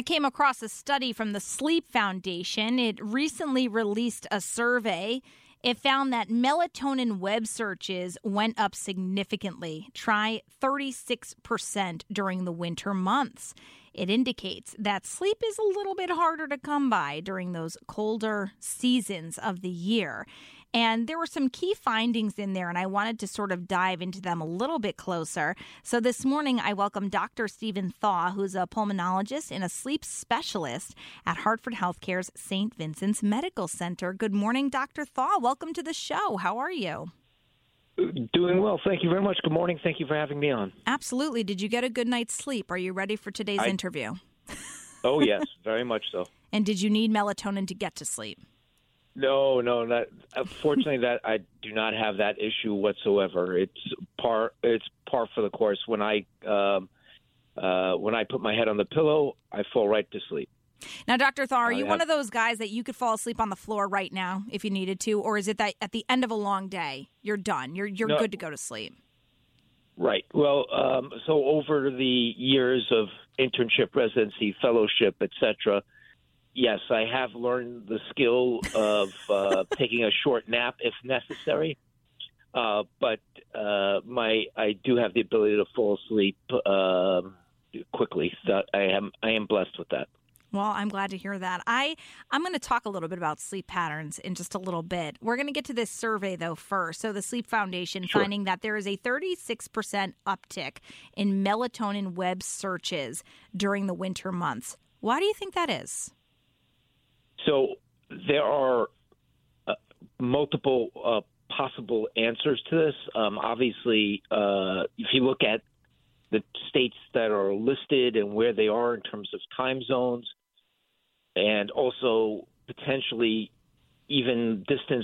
I came across a study from the Sleep Foundation. It recently released a survey. It found that melatonin web searches went up significantly, try 36% during the winter months. It indicates that sleep is a little bit harder to come by during those colder seasons of the year. And there were some key findings in there, and I wanted to sort of dive into them a little bit closer. So this morning, I welcome Dr. Stephen Thaw, who's a pulmonologist and a sleep specialist at Hartford Healthcare's St. Vincent's Medical Center. Good morning, Dr. Thaw. Welcome to the show. How are you? Doing well. Thank you very much. Good morning. Thank you for having me on. Absolutely. Did you get a good night's sleep? Are you ready for today's interview? Oh, yes. Very much so. And did you need melatonin to get to sleep? No, not. Fortunately, that I do not have that issue whatsoever. It's par for the course. When I put my head on the pillow, I fall right to sleep. Now, Dr. Thaw, are you one of those guys that you could fall asleep on the floor right now if you needed to, or is it that at the end of a long day you're done, you're good to go to sleep? Right. Well, so over the years of internship, residency, fellowship, etc. Yes, I have learned the skill of taking a short nap if necessary, but I do have the ability to fall asleep quickly. So I am blessed with that. Well, I'm glad to hear that. I'm going to talk a little bit about sleep patterns in just a little bit. We're going to get to this survey, though, first. So the Sleep Foundation finding that there is a 36% uptick in melatonin web searches during the winter months. Why do you think that is? So there are multiple possible answers to this. Obviously, if you look at the states that are listed and where they are in terms of time zones, and also potentially even distance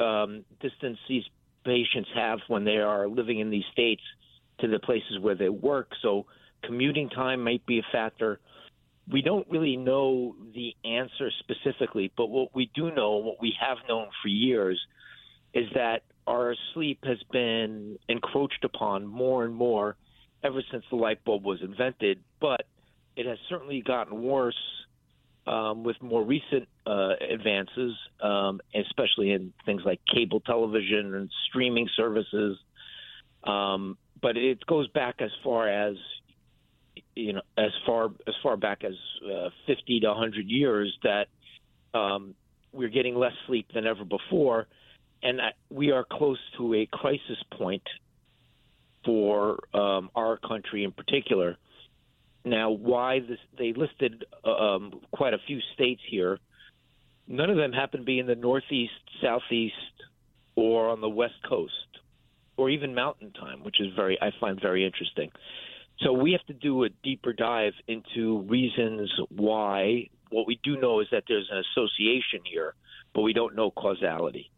these patients have when they are living in these states to the places where they work. So commuting time might be a factor. We don't really know the answer specifically, but what we do know, what we have known for years, is that our sleep has been encroached upon more and more ever since the light bulb was invented, but it has certainly gotten worse with more recent advances, especially in things like cable television and streaming services. But it goes back as far as as far back as 50 to 100 years that we're getting less sleep than ever before, and we are close to a crisis point for our country in particular. Now, why this? They listed quite a few states here. None of them happen to be in the Northeast, Southeast, or on the West Coast, or even Mountain Time, which is I find very interesting. So we have to do a deeper dive into reasons why. What we do know is that there's an association here, but we don't know causality.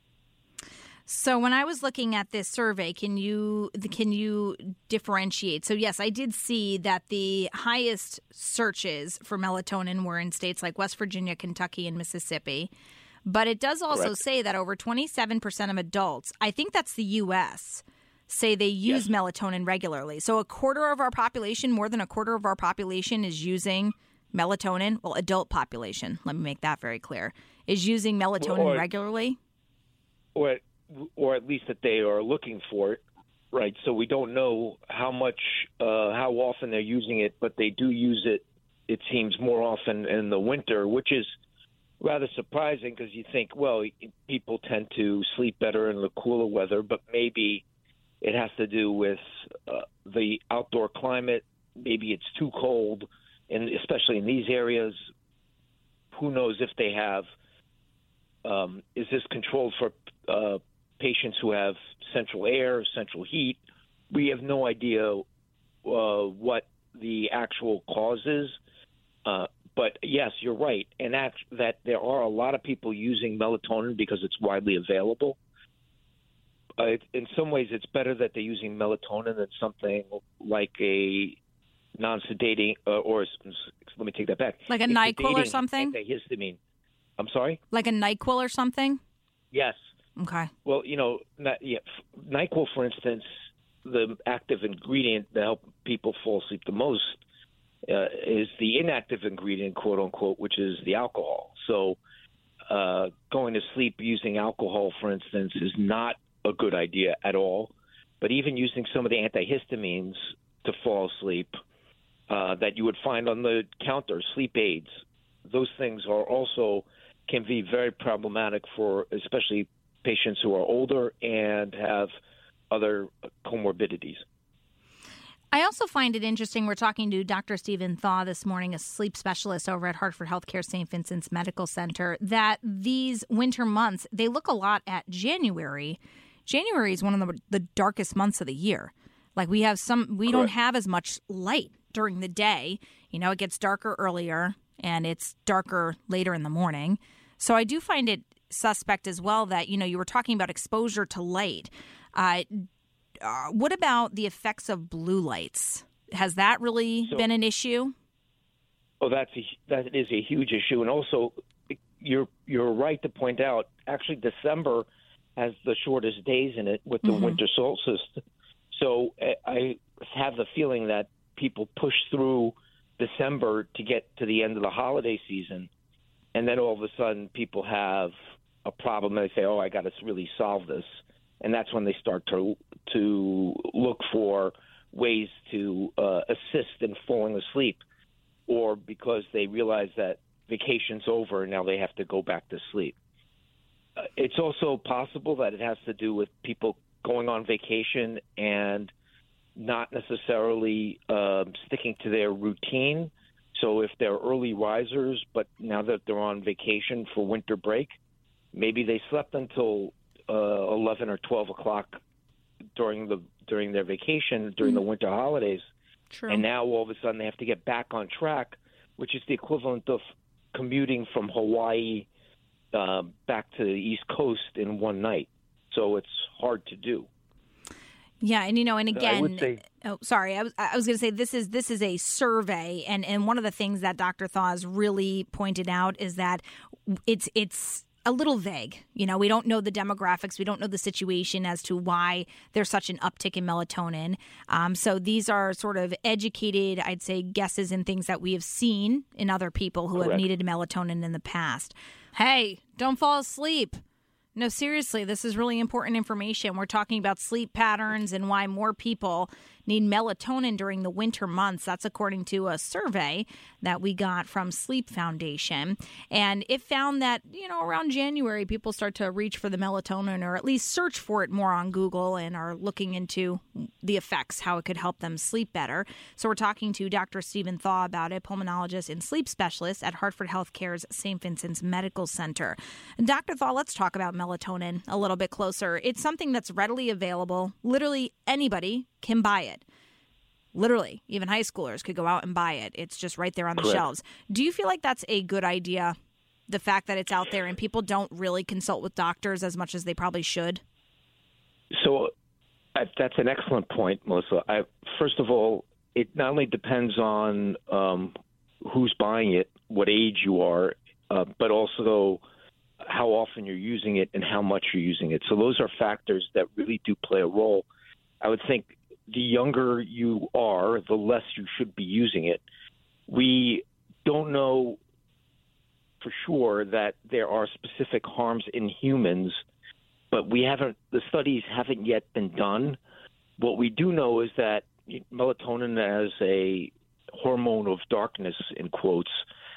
So when I was looking at this survey, can you differentiate? So yes, I did see that the highest searches for melatonin were in states like West Virginia, Kentucky, and Mississippi. But it does also say that over 27% of adults, I think that's the U.S., say they use melatonin regularly. So a quarter of our population, more than a quarter of our population is using melatonin. Well, adult population, let me make that very clear, is using melatonin regularly. Or at least that they are looking for it, right? So we don't know how often they're using it, but they do use it, it seems, more often in the winter, which is rather surprising because you think, well, people tend to sleep better in the cooler weather, but maybe it has to do with the outdoor climate. Maybe it's too cold, and especially in these areas. Who knows if they have is this controlled for patients who have central air, central heat? We have no idea what the actual cause is. But yes, you're right. And that there are a lot of people using melatonin because it's widely available. In some ways, it's better that they're using melatonin than something like a non-sedating, or let me take that back. Like a NyQuil or something? Antihistamine. I'm sorry? Like a NyQuil or something? Yes. Okay. Well, NyQuil, for instance, the active ingredient that help people fall asleep the most is the inactive ingredient, quote unquote, which is the alcohol. So going to sleep using alcohol, for instance, is not a good idea at all. But even using some of the antihistamines to fall asleep that you would find on the counter, sleep aids, those things are also can be very problematic for especially patients who are older and have other comorbidities. I also find it interesting. We're talking to Dr. Stephen Thaw this morning, a sleep specialist over at Hartford Healthcare St. Vincent's Medical Center, that these winter months, they look a lot at January. January is one of the darkest months of the year. Like we don't have as much light during the day. You know, it gets darker earlier and it's darker later in the morning. So I do find it suspect as well that, you know, you were talking about exposure to light. What about the effects of blue lights? Has that really been an issue? Oh, that is a huge issue. And also, you're right to point out, actually, December has the shortest days in it with the winter solstice. So I have the feeling that people push through December to get to the end of the holiday season. And then all of a sudden, people have a problem. And they say, oh, I got to really solve this. And that's when they start to look for ways to assist in falling asleep, or because they realize that vacation's over and now they have to go back to sleep. It's also possible that it has to do with people going on vacation and not necessarily sticking to their routine. So if they're early risers, but now that they're on vacation for winter break, maybe they slept until 11 or 12 o'clock during their vacation, during the winter holidays. True. And now all of a sudden they have to get back on track, which is the equivalent of commuting from Hawaii back to the East Coast in one night. So it's hard to do. Yeah, and and again, I would say, I was going to say this is a survey, and one of the things that Dr. Thaw has really pointed out is that it's a little vague. We don't know the demographics. We don't know the situation as to why there's such an uptick in melatonin. So these are sort of educated, I'd say, guesses and things that we have seen in other people who have needed melatonin in the past. Hey, don't fall asleep. No, seriously, this is really important information. We're talking about sleep patterns and why more people need melatonin during the winter months. That's according to a survey that we got from Sleep Foundation. And it found that, around January, people start to reach for the melatonin or at least search for it more on Google and are looking into the effects, how it could help them sleep better. So we're talking to Dr. Stephen Thaw about it, pulmonologist and sleep specialist at Hartford Healthcare's St. Vincent's Medical Center. And Dr. Thaw, let's talk about melatonin a little bit closer. It's something that's readily available. Literally anybody can buy it. Literally, even high schoolers could go out and buy it. It's just right there on the shelves. Do you feel like that's a good idea, the fact that it's out there and people don't really consult with doctors as much as they probably should? So that's an excellent point, Melissa. First of all, it not only depends on who's buying it, what age you are, but also how often you're using it and how much you're using it. So those are factors that really do play a role. I would think the younger you are, the less you should be using it. We don't know for sure that there are specific harms in humans, but the studies haven't yet been done. What we do know is that melatonin, as a hormone of darkness, in quotes,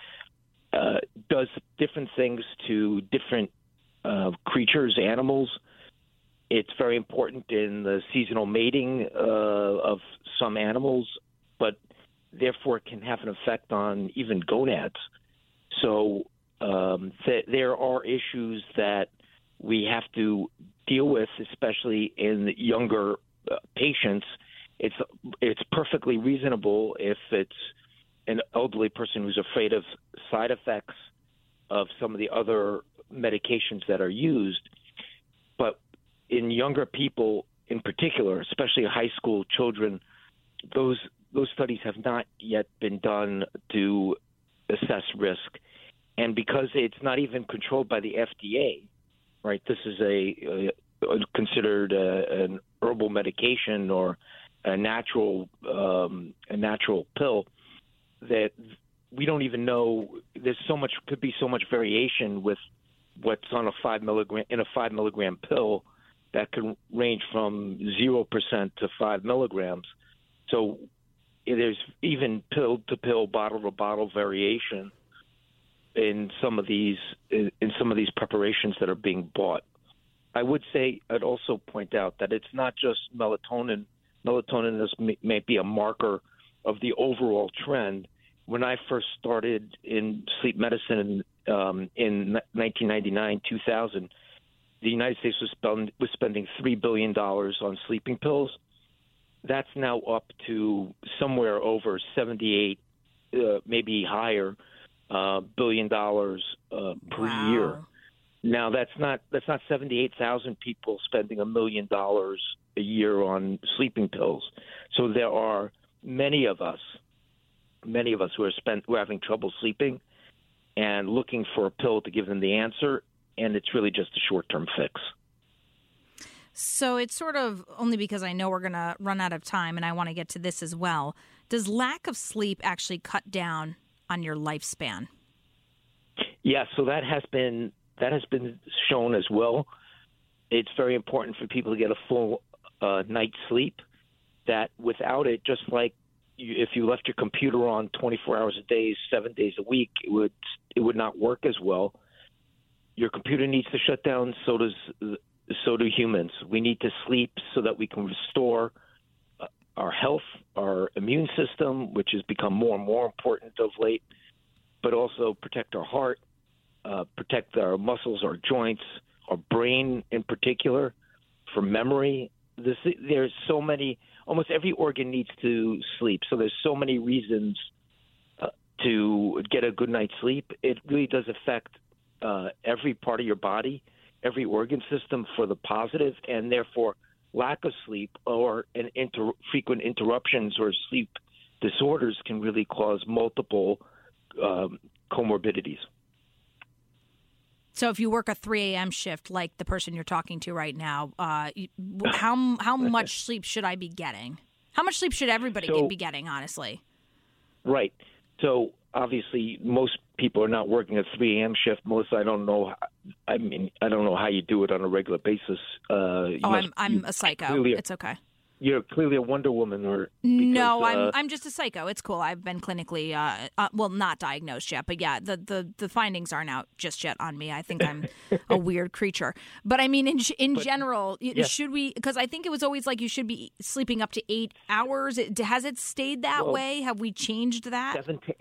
does different things to different creatures, animals. It's very important in the seasonal mating of some animals, but therefore it can have an effect on even gonads. So there are issues that we have to deal with, especially in younger patients. It's perfectly reasonable if it's an elderly person who's afraid of side effects of some of the other medications that are used. But in younger people in particular, especially high school children, those studies have not yet been done to assess risk. And because it's not even controlled by the FDA, right? This is considered an herbal medication or a natural pill. that we don't even know. Could be so much variation with what's on a 5 milligram pill that can range from 0% to 5 milligrams. So there's even pill to pill, bottle to bottle variation in some of these preparations that are being bought. I would say I'd also point out that it's not just melatonin. Melatonin may be a marker of the overall trend. When I first started in sleep medicine in 1999, 2000, the United States was spending $3 billion on sleeping pills. That's now up to somewhere over 78, maybe higher, $1 billion per year. Now that's not 78,000 people spending $1 million a year on sleeping pills. So there are many of us who are having trouble sleeping and looking for a pill to give them the answer, and it's really just a short-term fix. So it's sort of, only because I know we're going to run out of time and I want to get to this as well, does lack of sleep actually cut down on your lifespan? Yeah, so that has been shown as well. It's very important for people to get a full night's sleep. That without it, just like if you left your computer on 24 hours a day, 7 days a week, it would not work as well. Your computer needs to shut down. So do humans. We need to sleep so that we can restore our health, our immune system, which has become more and more important of late, but also protect our heart, protect our muscles, our joints, our brain in particular, for memory. There's so many, almost every organ needs to sleep. So there's so many reasons to get a good night's sleep. It really does affect every part of your body, every organ system for the positive, and therefore lack of sleep or frequent interruptions or sleep disorders can really cause multiple comorbidities. So if you work a 3 a.m. shift like the person you're talking to right now, how much sleep should I be getting? How much sleep should everybody be getting, honestly? Right. So obviously most people are not working a 3 a.m. shift. Melissa, I don't know how you do it on a regular basis. I'm a psycho. It's okay. You're clearly a Wonder Woman, no? I'm just a psycho. It's cool. I've been clinically, not diagnosed yet, but yeah, the findings aren't out just yet on me. I think I'm a weird creature. But I mean, in general, yes. Should we? Because I think it was always like you should be sleeping up to 8 hours. Has it stayed that way? Have we changed that?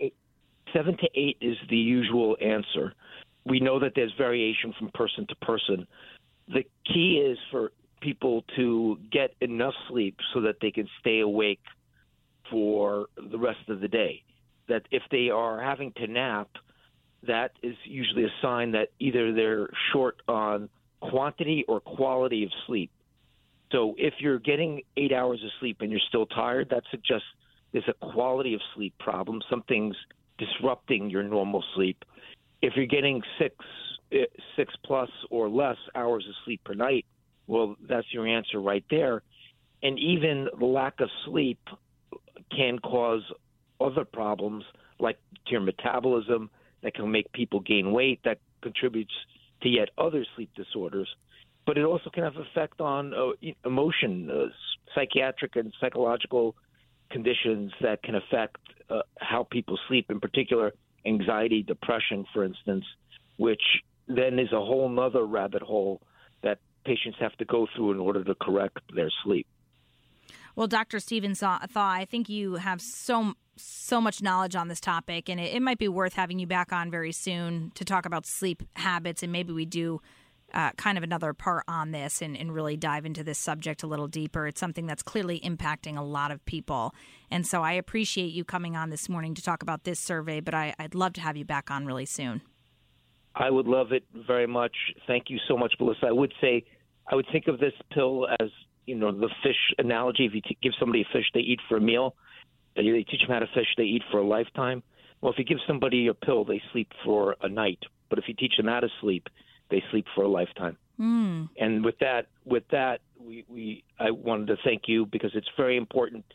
7 to 8 is the usual answer. We know that there's variation from person to person. The key is for people to get enough sleep so that they can stay awake for the rest of the day. That if they are having to nap, that is usually a sign that either they're short on quantity or quality of sleep. So if you're getting 8 hours of sleep and you're still tired, that suggests there's a quality of sleep problem. Something's disrupting your normal sleep. If you're getting six plus or less hours of sleep per night, well, that's your answer right there. And even the lack of sleep can cause other problems like to your metabolism that can make people gain weight, that contributes to yet other sleep disorders. But it also can have effect on emotion, psychiatric and psychological conditions that can affect how people sleep, in particular anxiety, depression, for instance, which then is a whole nother rabbit hole that patients have to go through in order to correct their sleep. Well, Dr. Stephen Thaw, I think you have so much knowledge on this topic, and it might be worth having you back on very soon to talk about sleep habits, and maybe we do kind of another part on this and really dive into this subject a little deeper. It's something that's clearly impacting a lot of people. And so I appreciate you coming on this morning to talk about this survey, but I'd love to have you back on really soon. I would love it very much. Thank you so much, Melissa. I would think of this pill as, the fish analogy. If you give somebody a fish they eat for a meal, they teach them how to fish, they eat for a lifetime. Well, if you give somebody a pill, they sleep for a night. But if you teach them how to sleep, they sleep for a lifetime. And with that, I wanted to thank you because it's very important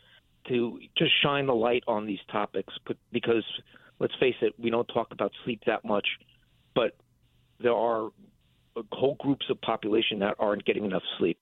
to just shine the light on these topics, because let's face it, we don't talk about sleep that much, but there are whole groups of population that aren't getting enough sleep.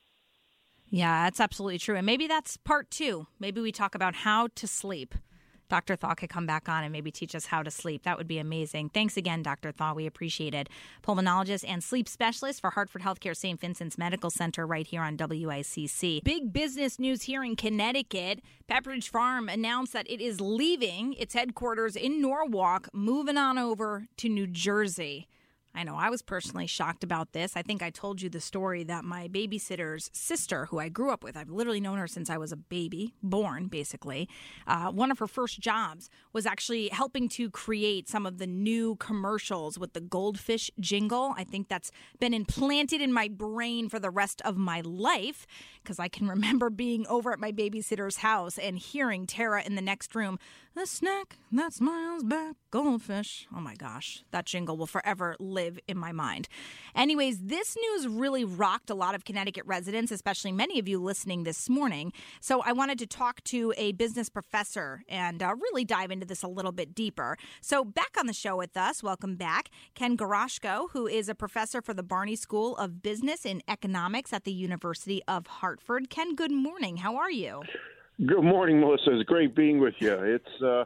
Yeah, that's absolutely true. And maybe that's part 2. Maybe we talk about how to sleep. Dr. Thaw could come back on and maybe teach us how to sleep. That would be amazing. Thanks again, Dr. Thaw. We appreciate it. Pulmonologist and sleep specialist for Hartford Healthcare St. Vincent's Medical Center right here on WICC. Big business news here in Connecticut. Pepperidge Farm announced that it is leaving its headquarters in Norwalk, moving on over to New Jersey. I know I was personally shocked about this. I think I told you the story that my babysitter's sister, who I grew up with, I've literally known her since I was a baby, born basically. One of her first jobs was actually helping to create some of the new commercials with the goldfish jingle. I think that's been implanted in my brain for the rest of my life, because I can remember being over at my babysitter's house and hearing Tara in the next room, "The snack that smiles back, goldfish." Oh my gosh, that jingle will forever live in my mind. Anyways, this news really rocked a lot of Connecticut residents, especially many of you listening this morning. So I wanted to talk to a business professor and really dive into this a little bit deeper. So back on the show with us, welcome back, Ken Goroshko, who is a professor for the Barney School of Business and Economics at the University of Hartford. Ken, good morning. How are you? Good morning, Melissa. It's great being with you. It's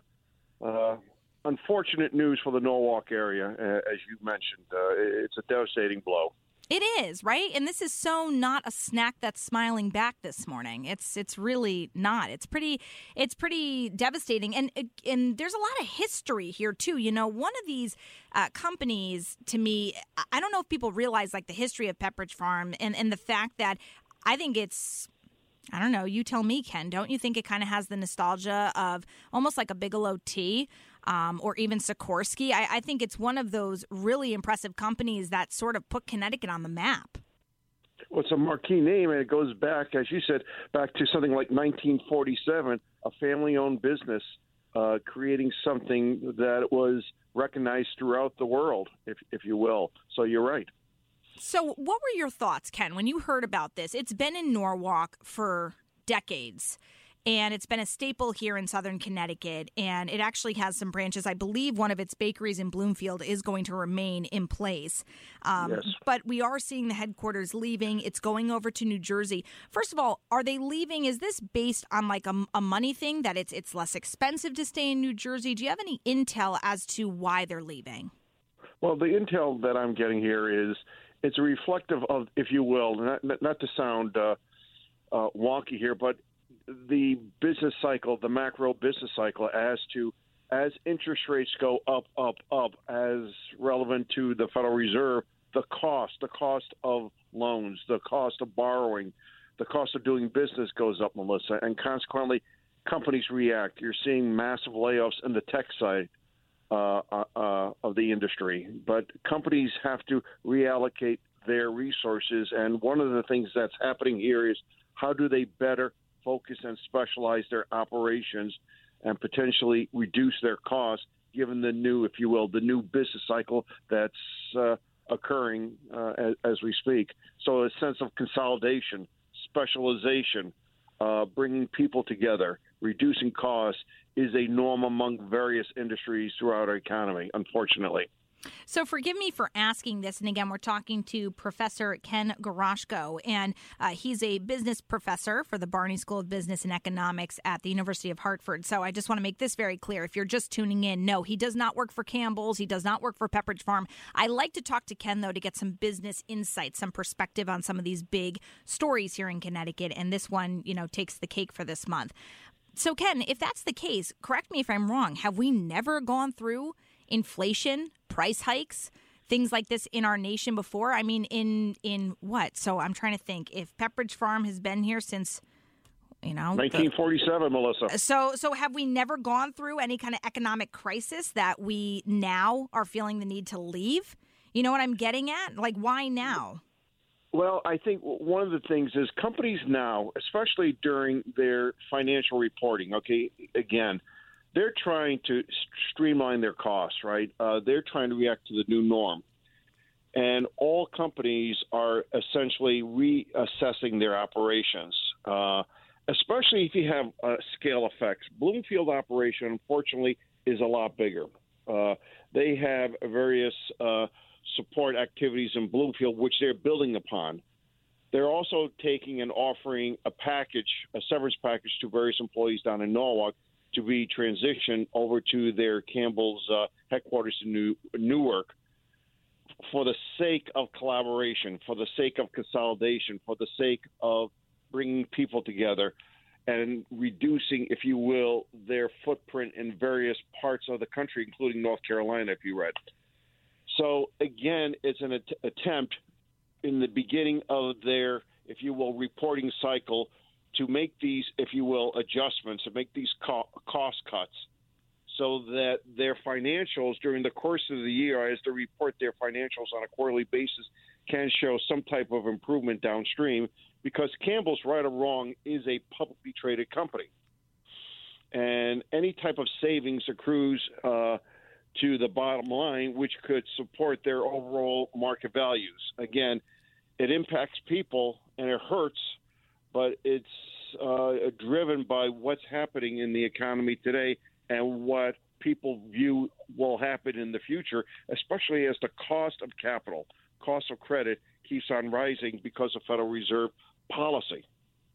unfortunate news for the Norwalk area, as you mentioned. It's a devastating blow. It is, right? And this is so not a snack that's smiling back this morning. It's really not. It's pretty devastating. And there's a lot of history here, too. You know, one of these companies, to me, I don't know if people realize, like, the history of Pepperidge Farm and the fact that I think it's, I don't know, you tell me, Ken, don't you think it kind of has the nostalgia of almost like a Bigelow tea or even Sikorsky? I think it's one of those really impressive companies that sort of put Connecticut on the map. Well, it's a marquee name, and it goes back, as you said, back to something like 1947, a family-owned business creating something that was recognized throughout the world, if you will. So you're right. So what were your thoughts, Ken, when you heard about this? It's been in Norwalk for decades, and it's been a staple here in southern Connecticut, and it actually has some branches. I believe one of its bakeries in Bloomfield is going to remain in place. Yes. But we are seeing the headquarters leaving. It's going over to New Jersey. First of all, are they leaving? Is this based on like a money thing, that it's less expensive to stay in New Jersey? Do you have any intel as to why they're leaving? Well, the intel that I'm getting here is it's reflective of, if you will, not to sound wonky here, but the business cycle, the macro business cycle, as interest rates go up, as relevant to the Federal Reserve, the cost of loans, the cost of borrowing, the cost of doing business goes up, Melissa, and consequently, companies react. You're seeing massive layoffs in the tech side of the industry, but companies have to reallocate their resources, and one of the things that's happening here is how do they better focus and specialize their operations and potentially reduce their costs, given the new, if you will, the new business cycle that's occurring as we speak. So a sense of consolidation, specialization, bringing people together, reducing costs is a norm among various industries throughout our economy, unfortunately. So forgive me for asking this. And again, we're talking to Professor Ken Goroshko, and he's a business professor for the Barney School of Business and Economics at the University of Hartford. So I just want to make this very clear. If you're just tuning in, no, he does not work for Campbell's. He does not work for Pepperidge Farm. I like to talk to Ken, though, to get some business insight, some perspective on some of these big stories here in Connecticut. And this one, you know, takes the cake for this month. So, Ken, if that's the case, correct me if I'm wrong. Have we never gone through inflation, price hikes, things like this in our nation before? I mean, in what? So I'm trying to think. If Pepperidge Farm has been here since, 1947, Melissa. So have we never gone through any kind of economic crisis that we now are feeling the need to leave? You know what I'm getting at? Like, why now? Well, I think one of the things is companies now, especially during their financial reporting, okay, again, they're trying to streamline their costs, right? They're trying to react to the new norm. And all companies are essentially reassessing their operations. especially if you have scale effects. Bloomfield operation, unfortunately, is a lot bigger. They have various support activities in Bloomfield, which they're building upon. They're also taking and offering a severance package to various employees down in Norwalk to be transitioned over to their Campbell's headquarters in Newark for the sake of collaboration, for the sake of consolidation, for the sake of bringing people together and reducing, if you will, their footprint in various parts of the country, including North Carolina, if you read. So, again, it's an attempt in the beginning of their, if you will, reporting cycle to make these, if you will, adjustments, to make these cost cuts so that their financials during the course of the year, as they report their financials on a quarterly basis, can show some type of improvement downstream, because Campbell's, right or wrong, is a publicly traded company. And any type of savings accrues to the bottom line, which could support their overall market values. Again, it impacts people and it hurts, but it's driven by what's happening in the economy today and what people view will happen in the future, especially as the cost of capital, cost of credit keeps on rising because of Federal Reserve policy.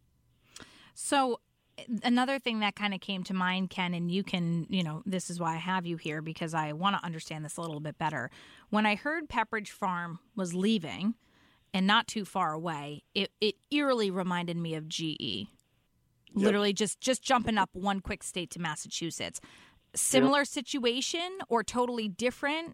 So another thing that kind of came to mind, Ken, and you can, this is why I have you here, because I want to understand this a little bit better. When I heard Pepperidge Farm was leaving and not too far away, it eerily reminded me of GE. Yep. Literally just jumping up one quick state to Massachusetts. Similar situation or totally different?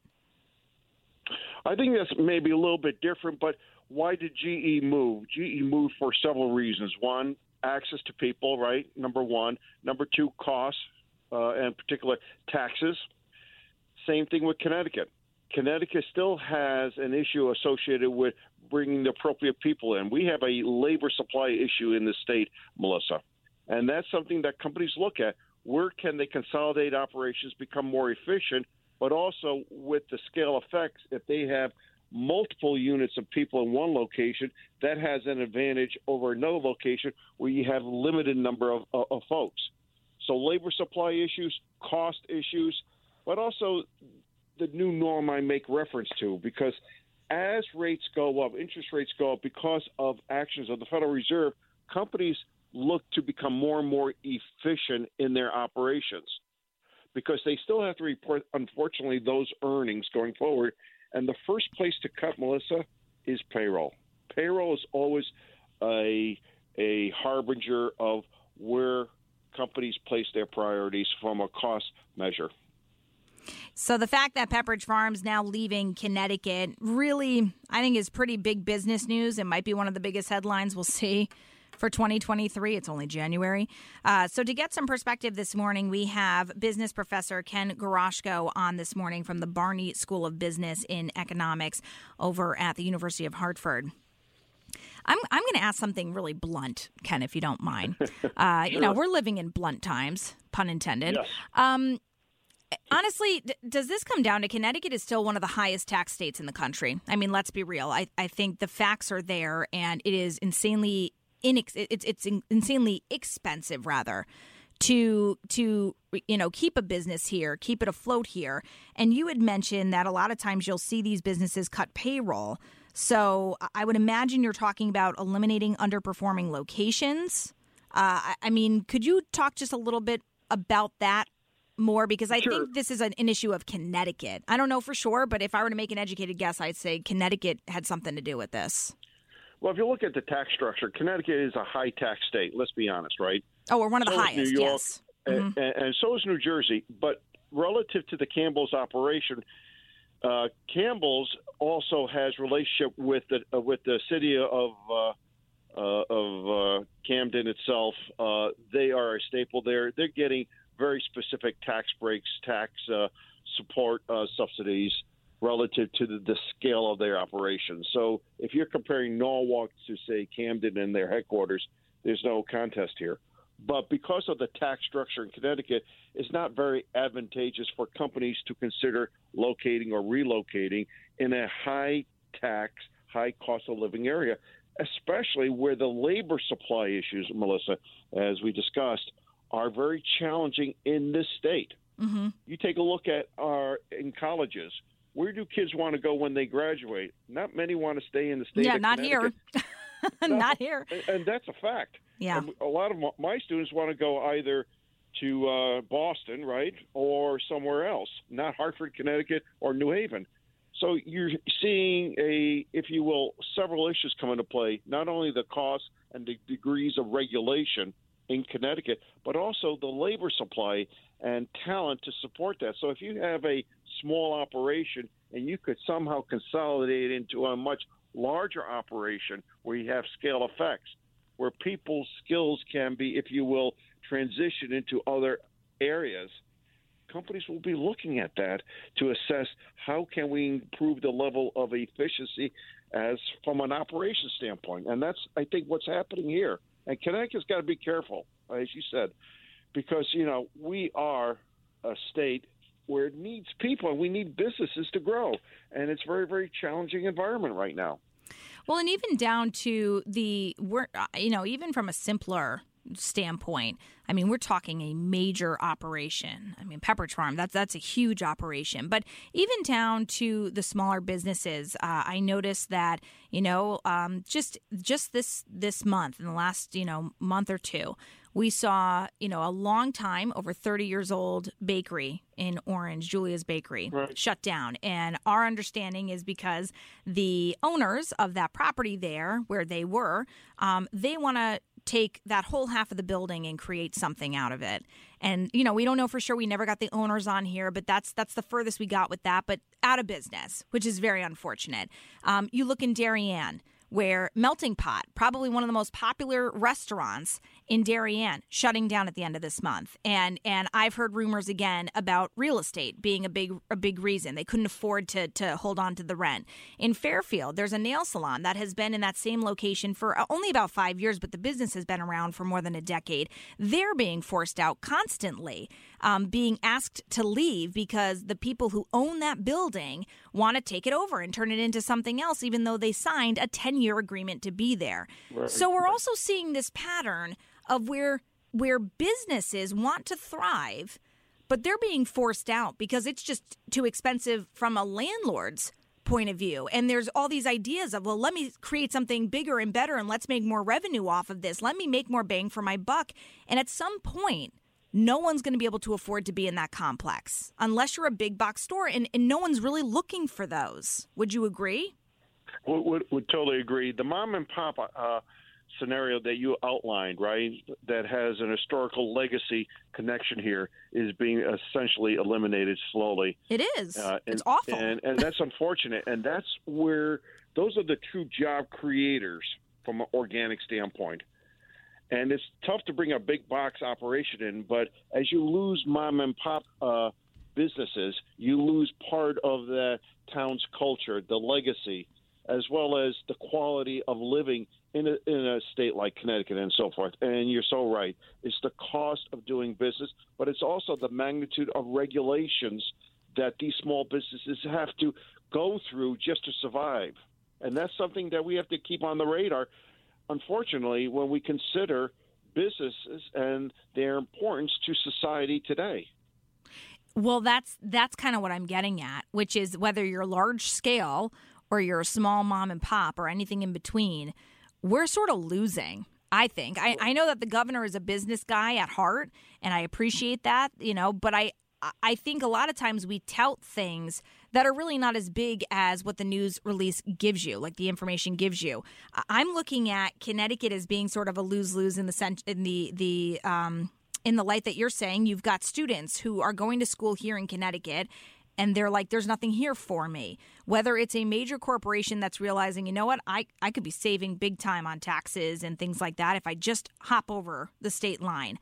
I think that's maybe a little bit different, but why did GE move? GE moved for several reasons. One, access to people, right? Number one. Number two, costs, and particular taxes. Same thing with Connecticut. Connecticut still has an issue associated with bringing the appropriate people in. We have a labor supply issue in the state, Melissa, and that's something that companies look at. Where can they consolidate operations, become more efficient, but also with the scale effects, if they have multiple units of people in one location, that has an advantage over another location where you have a limited number of folks. So labor supply issues, cost issues, but also the new norm I make reference to, because as rates go up, interest rates go up because of actions of the Federal Reserve, companies look to become more and more efficient in their operations because they still have to report, unfortunately, those earnings going forward. And the first place to cut, Melissa, is payroll. Payroll is always a harbinger of where companies place their priorities from a cost measure. So the fact that Pepperidge Farm's now leaving Connecticut really, I think, is pretty big business news. It might be one of the biggest headlines we'll see for 2023. It's only January. So to get some perspective this morning, we have business professor Ken Goroshko on this morning from the Barney School of Business in Economics over at the University of Hartford. I'm going to ask something really blunt, Ken, if you don't mind. Sure. We're living in blunt times, pun intended. Yes. Honestly, does this come down to Connecticut is still one of the highest tax states in the country? I mean, let's be real. I think the facts are there, and it is insanely insanely expensive, rather, to keep a business here, keep it afloat here. And you had mentioned that a lot of times you'll see these businesses cut payroll. So I would imagine you're talking about eliminating underperforming locations. I mean, could you talk just a little bit about that more? Because I think this is an issue of Connecticut. I don't know for sure, but if I were to make an educated guess, I'd say Connecticut had something to do with this. Well, if you look at the tax structure, Connecticut is a high tax state. Let's be honest, right? Oh, we're one of the highest, New York, yes. And so is New Jersey. But relative to the Campbell's operation, Campbell's also has relationship with the city of Camden itself. They are a staple there. They're getting very specific tax breaks, tax support subsidies relative to the scale of their operations. So if you're comparing Norwalk to, say, Camden and their headquarters, there's no contest here. But because of the tax structure in Connecticut, it's not very advantageous for companies to consider locating or relocating in a high tax, high cost of living area. especially where the labor supply issues, Melissa, as we discussed, are very challenging in this state. Mm-hmm. You take a look at in colleges. Where do kids want to go when they graduate? Not many want to stay in the state of not Connecticut. here. Not here. And that's a fact. Yeah. And a lot of my students want to go either to Boston, right, or somewhere else, not Hartford, Connecticut, or New Haven. So you're seeing if you will, several issues come into play, not only the cost and the degrees of regulation in Connecticut, but also the labor supply and talent to support that. So if you have a small operation and you could somehow consolidate into a much larger operation where you have scale effects, where people's skills can be, if you will, transition into other areas, companies will be looking at that to assess how can we improve the level of efficiency as from an operation standpoint. And that's, I think, what's happening here. And Connecticut's got to be careful, as you said, because, we are a state where it needs people and we need businesses to grow. And it's a very, very challenging environment right now. Well, and even down to even from a simpler standpoint, I mean, we're talking a major operation. I mean, Pepperidge Farm, that's a huge operation. But even down to the smaller businesses, I noticed that, just this month, in the last, month or two, we saw, a long time, over 30 years old bakery in Orange, Julia's Bakery, right, shut down. And our understanding is because the owners of that property there, where they were, they want to take that whole half of the building and create something out of it. And, we don't know for sure. We never got the owners on here, but that's the furthest we got with that. But out of business, which is very unfortunate. You look in Darien, where Melting Pot, probably one of the most popular restaurants in Darien, shutting down at the end of this month. And I've heard rumors again about real estate being a big reason. They couldn't afford to hold on to the rent. In Fairfield, there's a nail salon that has been in that same location for only about 5 years, but the business has been around for more than a decade. They're being forced out constantly, being asked to leave because the people who own that building want to take it over and turn it into something else, even though they signed a 10-year agreement to be there. Right. So we're also seeing this pattern of where businesses want to thrive, but they're being forced out because it's just too expensive from a landlord's point of view. And there's all these ideas of, well, let me create something bigger and better and let's make more revenue off of this. Let me make more bang for my buck. And at some point, no one's going to be able to afford to be in that complex unless you're a big box store, and no one's really looking for those. Would you agree? Would totally agree. The mom and pop scenario that you outlined, right, that has an historical legacy connection here, is being essentially eliminated slowly. It is. It's awful. And that's unfortunate. And that's where those are the true job creators from an organic standpoint. And it's tough to bring a big box operation in, but as you lose mom and pop businesses, you lose part of the town's culture, the legacy, as well as the quality of living in a state like Connecticut and so forth. And you're so right. It's the cost of doing business, but it's also the magnitude of regulations that these small businesses have to go through just to survive. And that's something that we have to keep on the radar, unfortunately, when we consider businesses and their importance to society today. Well, that's kind of what I'm getting at, which is whether you're large scale or you're a small mom and pop or anything in between, we're sort of losing, I think. I know that the governor is a business guy at heart, and I appreciate that, but I think a lot of times we tout things that are really not as big as what the news release gives you, like the information gives you. I'm looking at Connecticut as being sort of a lose-lose in the light that you're saying. You've got students who are going to school here in Connecticut, and they're like, there's nothing here for me. Whether it's a major corporation that's realizing, you know what, I could be saving big time on taxes and things like that if I just hop over the state line.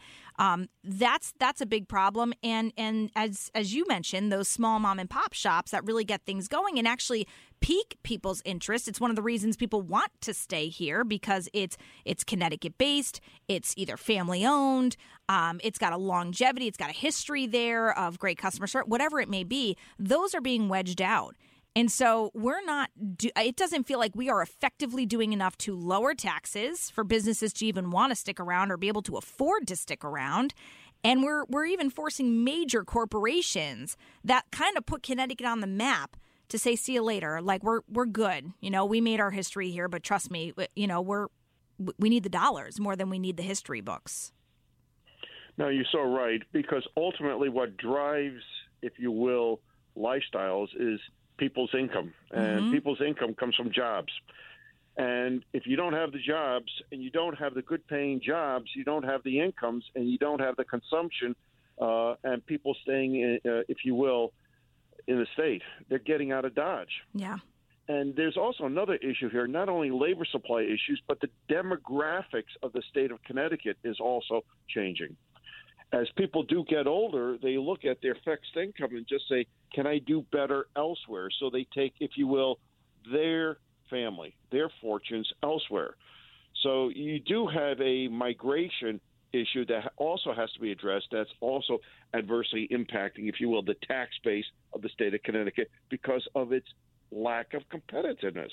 That's a big problem. And as you mentioned, those small mom and pop shops that really get things going and actually pique people's interest. It's one of the reasons people want to stay here because it's Connecticut based. It's either family owned. It's got a longevity. It's got a history there of great customer service, whatever it may be. Those are being wedged out. And so it doesn't feel like we are effectively doing enough to lower taxes for businesses to even want to stick around or be able to afford to stick around. And we're even forcing major corporations that kind of put Connecticut on the map to say, see you later. Like, we're good. We made our history here, but trust me, we need the dollars more than we need the history books. No, you're so right, because ultimately what drives, if you will, lifestyles is people's income, and people's income comes from jobs. And if you don't have the jobs and you don't have the good paying jobs, you don't have the incomes and you don't have the consumption and people staying, if you will, in the state, they're getting out of Dodge. Yeah. And there's also another issue here, not only labor supply issues, but the demographics of the state of Connecticut is also changing. As people do get older, they look at their fixed income and just say, can I do better elsewhere? So they take, if you will, their family, their fortunes elsewhere. So you do have a migration issue that also has to be addressed. That's also adversely impacting, if you will, the tax base of the state of Connecticut because of its lack of competitiveness.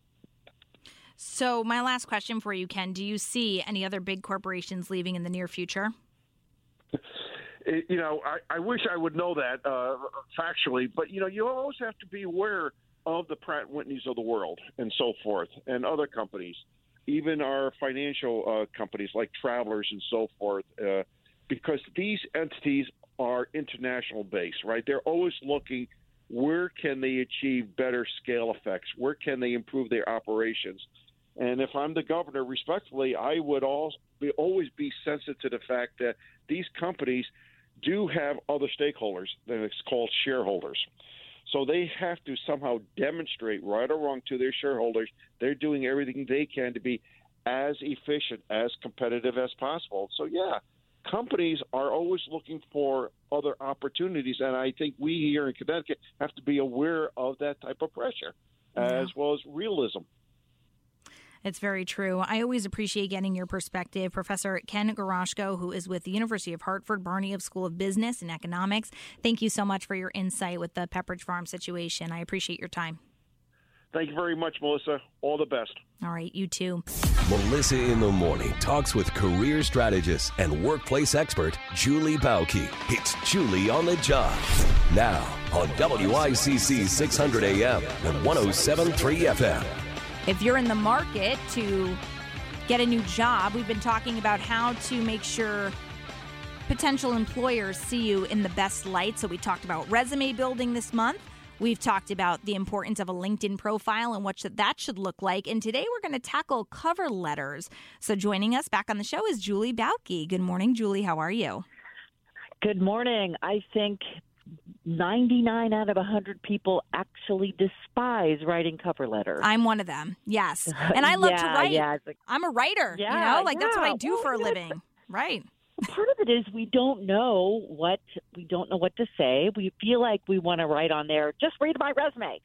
So my last question for you, Ken, do you see any other big corporations leaving in the near future? I wish I would know that factually, but, you always have to be aware of the Pratt & Whitneys of the world and so forth, and other companies, even our financial companies like Travelers and so forth, because these entities are international based, right? They're always looking, where can they achieve better scale effects? Where can they improve their operations? And if I'm the governor, respectfully, I would always be sensitive to the fact that these companies do have other stakeholders that it's called shareholders. So they have to somehow demonstrate, right or wrong, to their shareholders they're doing everything they can to be as efficient, as competitive as possible. So, yeah, companies are always looking for other opportunities, and I think we here in Connecticut have to be aware of that type of pressure, as well as realism. It's very true. I always appreciate getting your perspective. Professor Ken Goroshko, who is with the University of Hartford Barney School of Business and Economics. Thank you so much for your insight with the Pepperidge Farm situation. I appreciate your time. Thank you very much, Melissa. All the best. All right, you too. Melissa in the Morning talks with career strategist and workplace expert Julie Bauke. It's Julie on the Job. Now on WICC 600 AM and 107.3 FM. If you're in the market to get a new job, we've been talking about how to make sure potential employers see you in the best light. So we talked about resume building this month. We've talked about the importance of a LinkedIn profile and what that should look like. And today we're going to tackle cover letters. So joining us back on the show is Julie Bauke. Good morning, Julie. How are you? Good morning. I think 99 out of 100 people actually despise writing cover letters. I'm one of them, yes. And I love to write. Yeah, I'm a writer, that's what I do for a living. Right. Part of it is we don't know what to say. We feel like we want to write on there, just read my resume.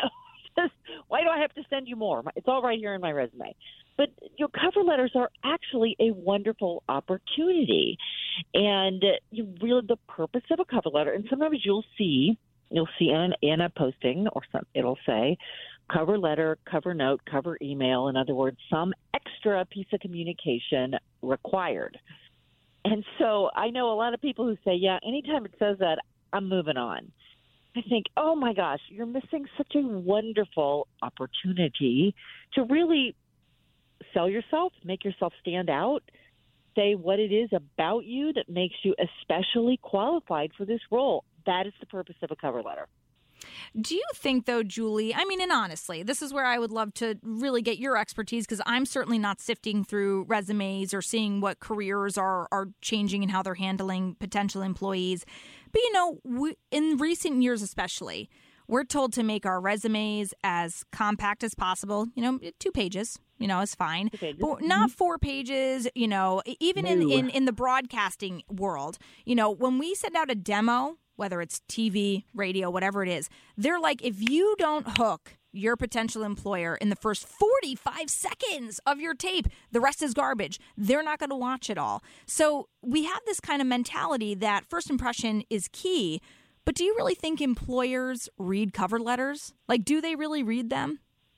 Why do I have to send you more? It's all right here in my resume. But your cover letters are actually a wonderful opportunity. And the purpose of a cover letter, and sometimes you'll see in a posting or something, it'll say cover letter, cover note, cover email. In other words, some extra piece of communication required. And so I know a lot of people who say, yeah, anytime it says that, I'm moving on. I think, oh my gosh, you're missing such a wonderful opportunity to really sell yourself, make yourself stand out, say what it is about you that makes you especially qualified for this role. That is the purpose of a cover letter. Do you think, though, Julie, and honestly, this is where I would love to really get your expertise, because I'm certainly not sifting through resumes or seeing what careers are changing and how they're handling potential employees. But, in recent years especially, we're told to make our resumes as compact as possible. 2 pages, is fine. 2 pages. But not 4 pages, even in the broadcasting world. When we send out a demo, whether it's TV, radio, whatever it is, they're like, if you don't hook your potential employer in the first 45 seconds of your tape, the rest is garbage. They're not going to watch it all. So we have this kind of mentality that first impression is key. But do you really think employers read cover letters? Like, do they really read them?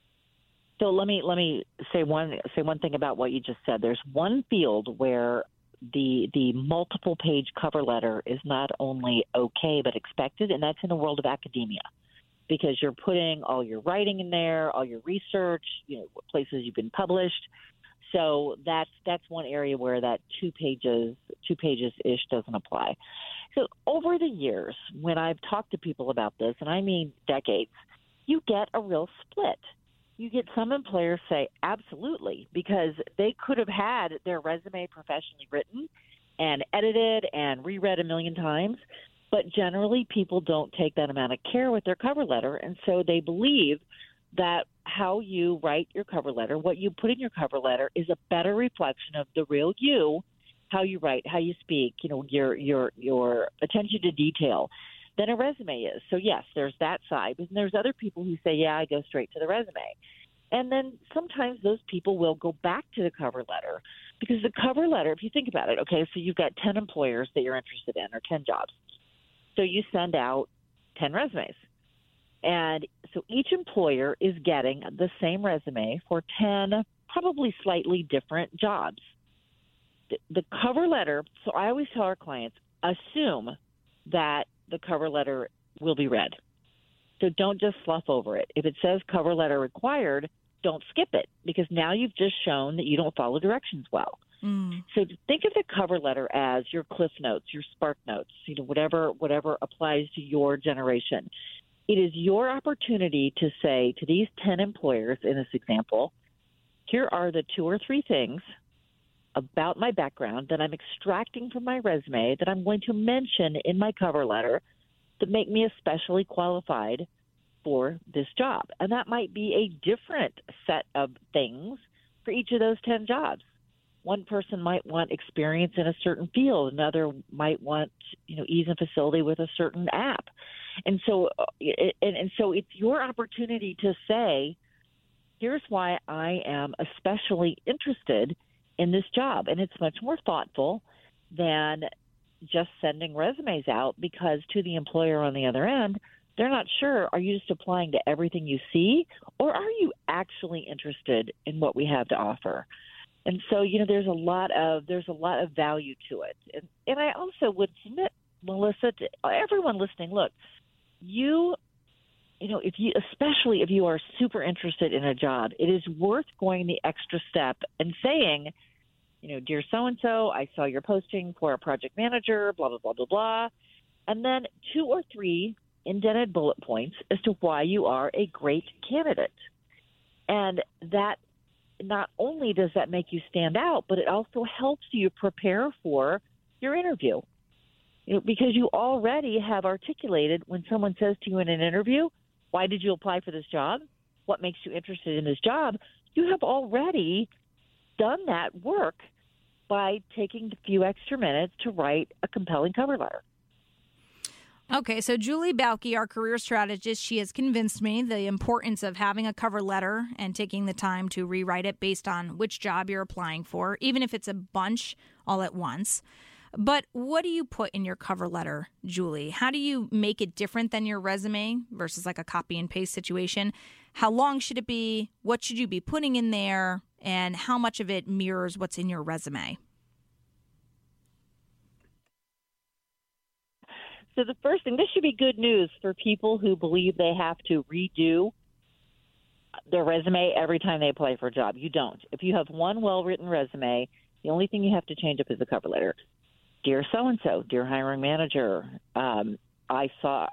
So let me say one thing about what you just said. There's one field where the multiple page cover letter is not only okay but expected, and that's in the world of academia, because you're putting all your writing in there, all your research, what places you've been published. So that's one area where that two pages ish doesn't apply. So over the years, when I've talked to people about this, and I mean decades, you get a real split. You get some employers say absolutely, because they could have had their resume professionally written and edited and reread a million times, but generally people don't take that amount of care with their cover letter, and so they believe that how you write your cover letter, what you put in your cover letter, is a better reflection of the real you, how you write, how you speak, your attention to detail, than a resume is. So yes, there's that side. And there's other people who say, yeah, I go straight to the resume. And then sometimes those people will go back to the cover letter, because the cover letter, if you think about it, okay, so you've got 10 employers that you're interested in, or 10 jobs. So you send out 10 resumes. And so each employer is getting the same resume for 10 probably slightly different jobs. The cover letter, so I always tell our clients, assume that the cover letter will be read. So don't just slough over it. If it says cover letter required, don't skip it, because now you've just shown that you don't follow directions well. So think of the cover letter as your Cliff Notes, your Spark Notes, whatever applies to your generation. It is your opportunity to say to these 10 employers in this example, here are the 2 or 3 things about my background that I'm extracting from my resume that I'm going to mention in my cover letter that make me especially qualified for this job. And that might be a different set of things for each of those 10 jobs. One person might want experience in a certain field. Another might want, ease and facility with a certain app. And so it's your opportunity to say, here's why I am especially interested in this job. And it's much more thoughtful than just sending resumes out, because to the employer on the other end, they're not sure, are you just applying to everything you see, or are you actually interested in what we have to offer? And so, there's a lot of value to it. And I also would submit, Melissa, to everyone listening, look, especially if you are super interested in a job, it is worth going the extra step and saying, dear so-and-so, I saw your posting for a project manager, blah, blah, blah, blah, blah. And then 2 or 3 indented bullet points as to why you are a great candidate. And that not only does that make you stand out, but it also helps you prepare for your interview. Because you already have articulated, when someone says to you in an interview, why did you apply for this job? What makes you interested in this job? You have already done that work by taking a few extra minutes to write a compelling cover letter. Okay, so Julie Bauke, our career strategist, she has convinced me the importance of having a cover letter and taking the time to rewrite it based on which job you're applying for, even if it's a bunch all at once. But what do you put in your cover letter, Julie? How do you make it different than your resume versus like a copy and paste situation? How long should it be? What should you be putting in there? And how much of it mirrors what's in your resume? So the first thing, this should be good news for people who believe they have to redo their resume every time they apply for a job. You don't. If you have one well-written resume, the only thing you have to change up is the cover letter. Dear so-and-so, dear hiring manager, I saw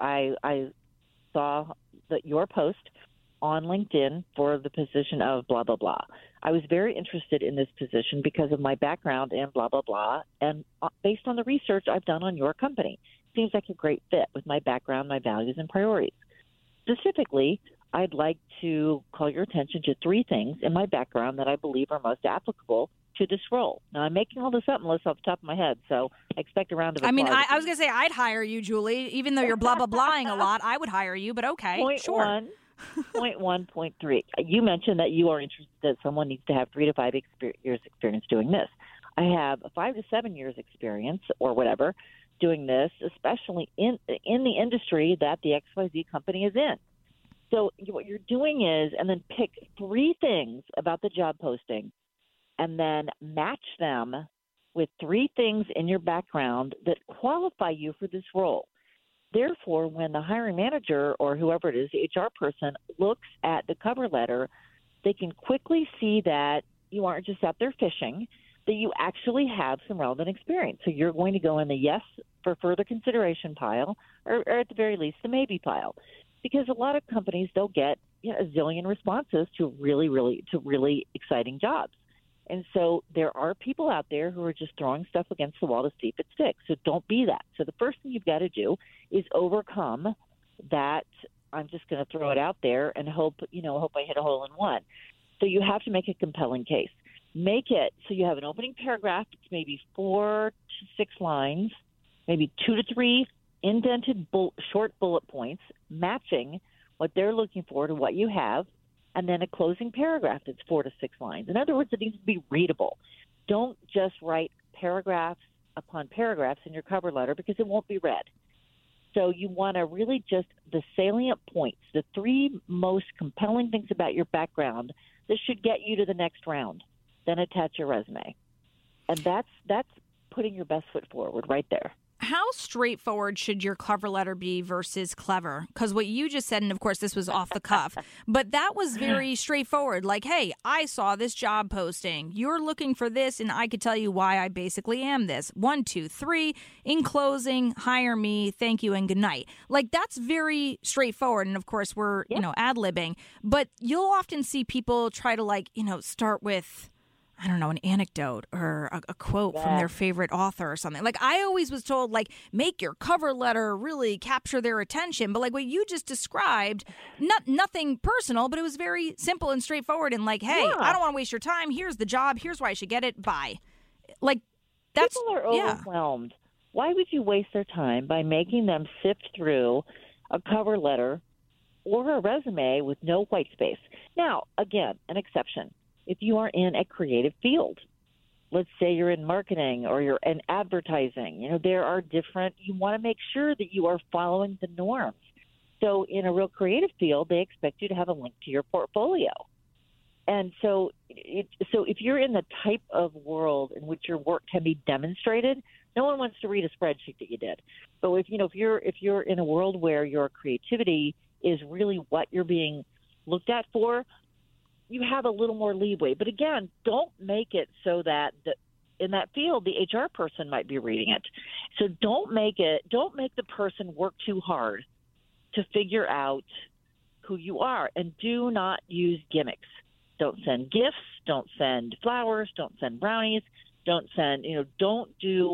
that your post on LinkedIn for the position of blah, blah, blah. I was very interested in this position because of my background and blah, blah, blah. And based on the research I've done on your company, seems like a great fit with my background, my values, and priorities. Specifically, I'd like to call your attention to 3 things in my background that I believe are most applicable to this role. Now, I'm making all this up, Melissa, off the top of my head, so I expect a round of applause. I mean, I was going to say I'd hire you, Julie. Even though you're blah, blah, blahing a lot, I would hire you, but okay, sure. Point 1.3. You mentioned that you are interested that someone needs to have 3 to 5 years experience doing this. I have 5 to 7 years experience or whatever doing this, especially in the industry that the XYZ company is in. So what you're doing is, and then pick 3 things about the job posting and then match them with 3 things in your background that qualify you for this role. Therefore, when the hiring manager or whoever it is, the HR person, looks at the cover letter, they can quickly see that you aren't just out there fishing, that you actually have some relevant experience. So you're going to go in the yes for further consideration pile, or at the very least the maybe pile. Because a lot of companies, they'll get a zillion responses to really exciting jobs. And so there are people out there who are just throwing stuff against the wall to see if it sticks. So don't be that. So the first thing you've got to do is overcome that I'm just going to throw it out there and hope I hit a hole in one. So you have to make a compelling case. Make it so you have an opening paragraph. It's maybe 4 to 6 lines, maybe 2 to 3 indented short bullet points matching what they're looking for to what you have, and then a closing paragraph that's 4 to 6 lines. In other words, it needs to be readable. Don't just write paragraphs upon paragraphs in your cover letter because it won't be read. So you want to really just the salient points, the 3 most compelling things about your background that should get you to the next round. Then attach your resume. And that's putting your best foot forward right there. How straightforward should your cover letter be versus clever? Because what you just said, and of course this was off the cuff, but that was very straightforward. Like, hey, I saw this job posting. You're looking for this, and I could tell you why I basically am this. 1, 2, 3. In closing, hire me. Thank you and good night. Like, that's very straightforward. And of course, we're ad-libbing. But you'll often see people try to start with, I don't know, an anecdote or a quote from their favorite author or something. Like, I always was told, make your cover letter really capture their attention. But what you just described, nothing personal, but it was very simple and straightforward. And hey, I don't want to waste your time. Here's the job. Here's why I should get it. Bye. That's people are overwhelmed. Yeah. Why would you waste their time by making them sift through a cover letter or a resume with no white space? Now, again, an exception. If you are in a creative field, let's say you're in marketing or you're in advertising, there are you want to make sure that you are following the norms. So in a real creative field, they expect you to have a link to your portfolio. And so if you're in the type of world in which your work can be demonstrated, no one wants to read a spreadsheet that you did. But if you're in a world where your creativity is really what you're being looked at for, you have a little more leeway. But again, don't make it so that in that field, the HR person might be reading it. So don't make the person work too hard to figure out who you are. And do not use gimmicks. Don't send gifts. Don't send flowers. Don't send brownies. Don't send, don't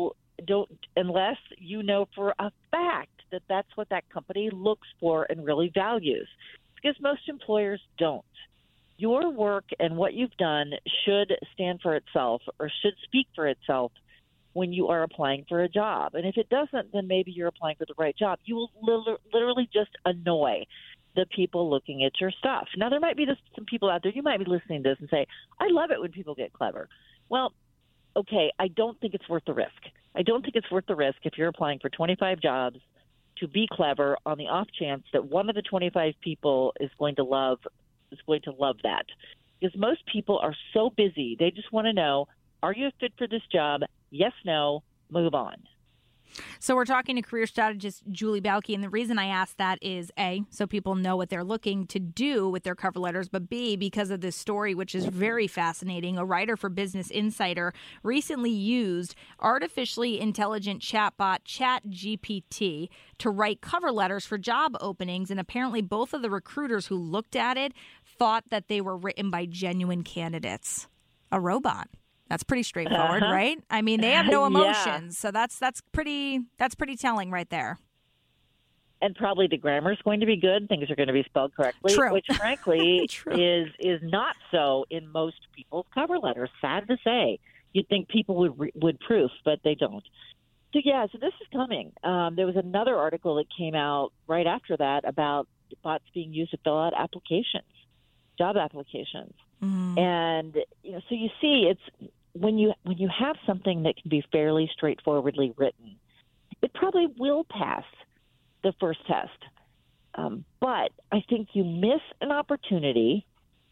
unless you know for a fact that that's what that company looks for and really values. Because most employers don't. Your work and what you've done should stand for itself or should speak for itself when you are applying for a job. And if it doesn't, then maybe you're applying for the right job. You will literally just annoy the people looking at your stuff. Now, there might be some people out there, you might be listening to this and say, I love it when people get clever. Well, okay, I don't think it's worth the risk. I don't think it's worth the risk if you're applying for 25 jobs to be clever on the off chance that one of the 25 people is going to love that. Because most people are so busy, they just want to know, are you a fit for this job? Yes, no, move on. So we're talking to career strategist Julie Bauke, and the reason I asked that is A, so people know what they're looking to do with their cover letters, but B, because of this story, which is very fascinating. A writer for Business Insider recently used artificially intelligent chatbot ChatGPT to write cover letters for job openings, and apparently both of the recruiters who looked at it thought that they were written by genuine candidates. A robot. That's pretty straightforward, right? I mean, they have no emotions, so that's pretty telling right there. And probably the grammar is going to be good; things are going to be spelled correctly, True. Which frankly is not so in most people's cover letters. Sad to say, you'd think people would proof, but they don't. So this is coming. There was another article that came out right after that about bots being used to fill out job applications, and so you see it's. When you have something that can be fairly straightforwardly written, it probably will pass the first test. But I think you miss an opportunity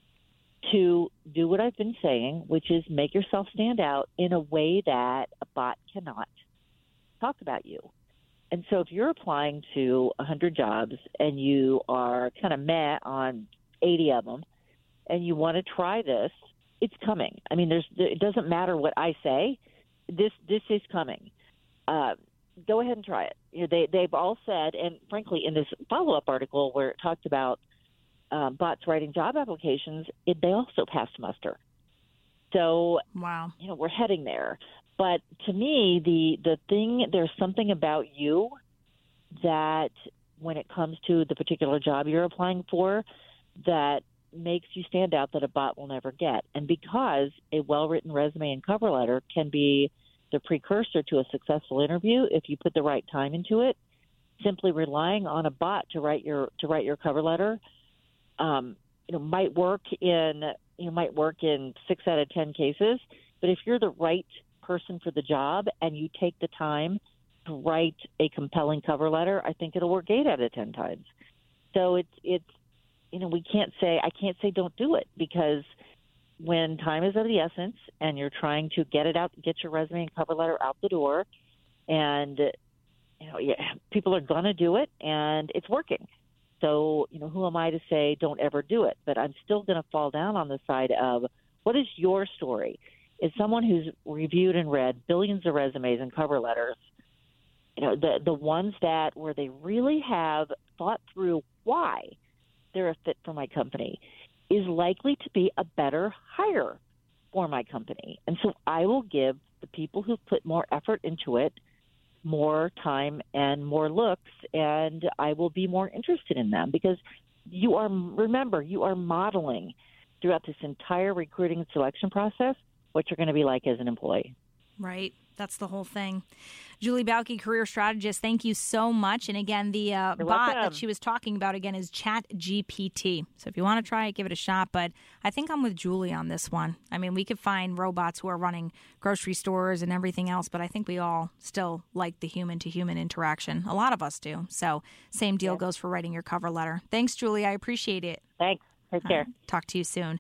to do what I've been saying, which is make yourself stand out in a way that a bot cannot talk about you. And so if you're applying to 100 jobs and you are kind of meh on 80 of them and you want to try this, it's coming. I mean, it doesn't matter what I say. This is coming. Go ahead and try it. You know, they've all said, and frankly, in this follow-up article where it talked about bots writing job applications, they also passed muster. So, wow, you know, we're heading there. But to me, there's something about you that when it comes to the particular job you're applying for that makes you stand out that a bot will never get. And because a well-written resume and cover letter can be the precursor to a successful interview if you put the right time into it, simply relying on a bot to write your cover letter, might work in 6 out of 10 cases. But if you're the right person for the job and you take the time to write a compelling cover letter, I think it'll work 8 out of 10 times. So it's I can't say don't do it, because when time is of the essence and you're trying to get your resume and cover letter out the door, and people are going to do it and it's working. So, who am I to say don't ever do it? But I'm still going to fall down on the side of, what is your story? As someone who's reviewed and read billions of resumes and cover letters, the ones where they really have thought through why they're a fit for my company is likely to be a better hire for my company. And so I will give the people who've put more effort into it more time and more looks, and I will be more interested in them, because you are modeling throughout this entire recruiting and selection process what you're going to be like as an employee. Right. That's the whole thing. Julie Bauke, career strategist, thank you so much. And again, the bot welcome. that she was talking about, again, is ChatGPT. So if you want to try it, give it a shot. But I think I'm with Julie on this one. I mean, we could find robots who are running grocery stores and everything else, but I think we all still like the human-to-human interaction. A lot of us do. So same deal goes for writing your cover letter. Thanks, Julie. I appreciate it. Thanks. Take care. Talk to you soon.